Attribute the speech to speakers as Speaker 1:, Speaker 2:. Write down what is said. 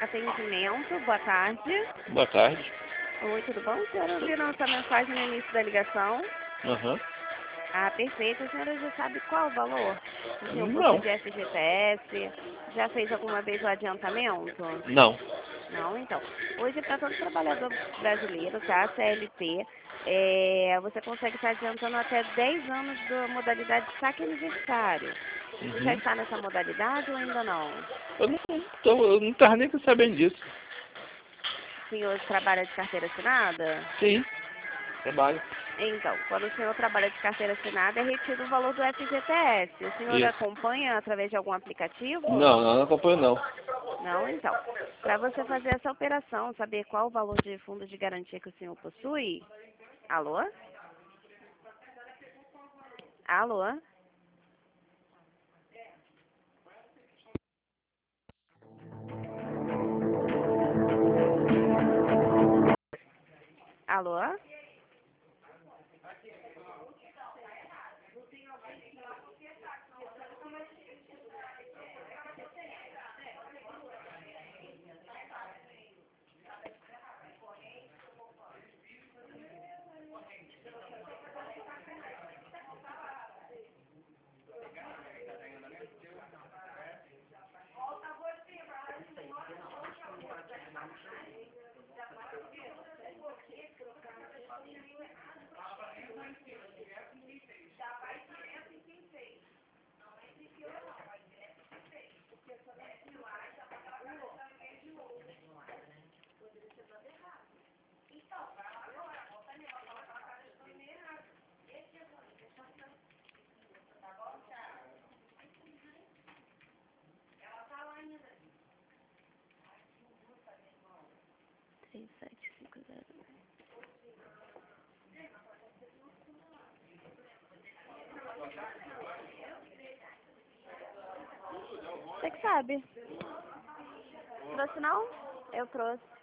Speaker 1: atendimento. Boa tarde.
Speaker 2: Boa tarde.
Speaker 1: Oi, tudo bom? A senhora ouviu nossa mensagem no início da ligação?
Speaker 2: Aham.
Speaker 1: Ah, perfeito. A senhora já sabe qual o valor? O senhor possui
Speaker 2: Não.
Speaker 1: de FGTS? Já fez alguma vez o adiantamento?
Speaker 2: Não.
Speaker 1: Não, então. Hoje, para todo trabalhador brasileiro, tá? CLT, você consegue estar adiantando até 10 anos da modalidade saque aniversário. Você já
Speaker 2: Uhum.
Speaker 1: está nessa modalidade ou ainda não?
Speaker 2: Eu não tava nem sabendo disso.
Speaker 1: O senhor trabalha de carteira assinada?
Speaker 2: Sim. Trabalho.
Speaker 1: Então, quando o senhor trabalha de carteira assinada, é retido o valor do FGTS. O senhor
Speaker 2: Isso.
Speaker 1: acompanha através de algum aplicativo?
Speaker 2: Não acompanho não.
Speaker 1: Não, então. Para você fazer essa operação, saber qual o valor de fundo de garantia que o senhor possui? Alô? Alô? Alô? Três, sete, cinco, zero. Você que sabe. Trouxe não? Eu trouxe.